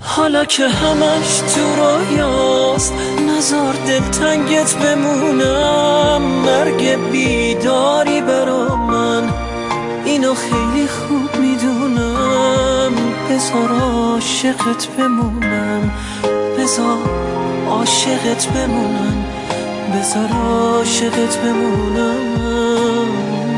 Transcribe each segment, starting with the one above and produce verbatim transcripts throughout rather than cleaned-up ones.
حالا که همش تو رویاست نزار دلتنگت بمونم. مرگ بیداری برا من اینو خیلی خوب میدونم. بذار عاشقت بمونم، بذار عاشقت بمونم، بذار عاشقت بمونم.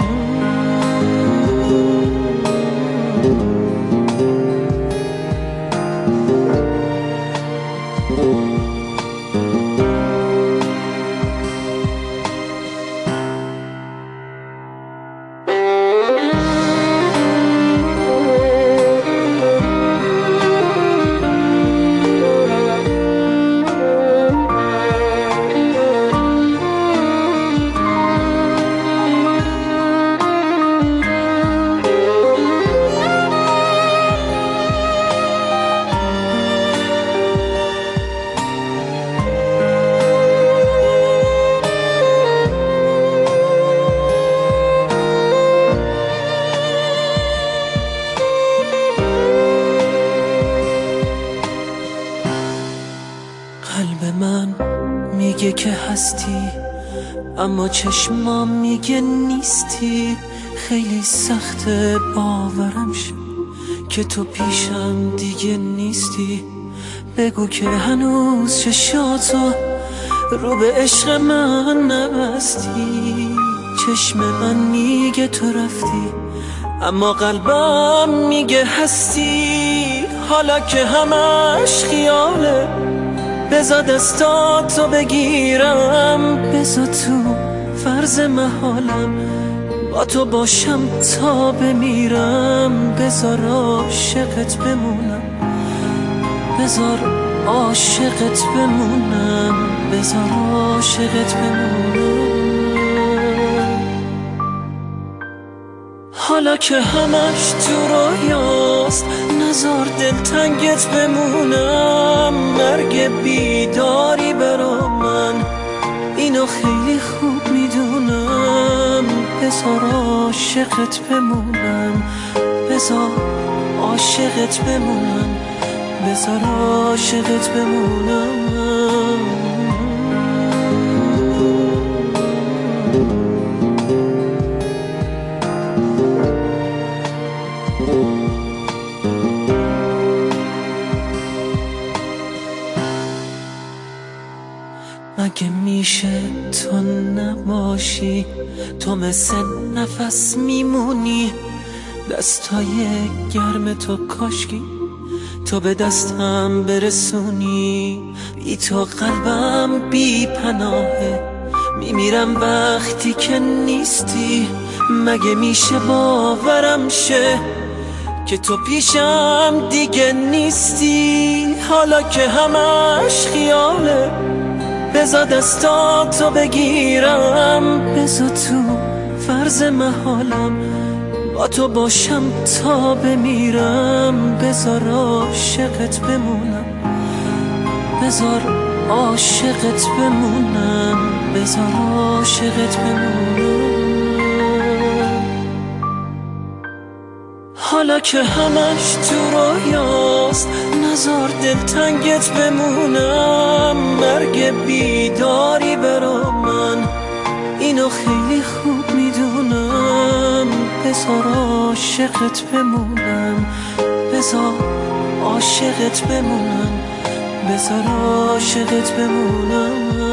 قلب من میگه که هستی اما چشمام میگه نیستی. خیلی سخته باورم شه که تو پیشم دیگه نیستی. بگو که هنوز چشاتو رو به عشق من نبستی. چشم من میگه تو رفتی اما قلبم میگه هستی. حالا که همش خیاله بذار دستاتو بگیرم، بذار تو فرض محالم با تو باشم تا بمیرم. بذار عاشقت بمونم، بذار عاشقت بمونم، بذار عاشقت بمونم. حالا که همش تو رویاست نزار دلتنگت بمونم. مرگ بیداری برا من اینو خیلی خوب میدونم. بذار عاشقت بمونم، بذار عاشقت بمونم، بذار عاشقت بمونم. مگه میشه تو نباشی؟ تو مثل نفس میمونی. دستای گرم تو کاشکی تو به دستم برسونی. بی تو قلبم بی پناهه، میمیرم وقتی که نیستی. مگه میشه باورم شه که تو پیشم دیگه نیستی؟ حالا که همش خیاله بذار دستاتو بگیرم، بذار تو فرض محالم با تو باشم تا بمیرم. بذار عاشقت بمونم، بذار عاشقت بمونم، بذار عاشقت بمونم. حالا که همش تو رویاست نزار دلتنگت بمونم. مرگ بیداری برا من اینو خیلی خوب میدونم. بذار عاشقت بمونم، بذار عاشقت بمونم، بذار عاشقت بمونم.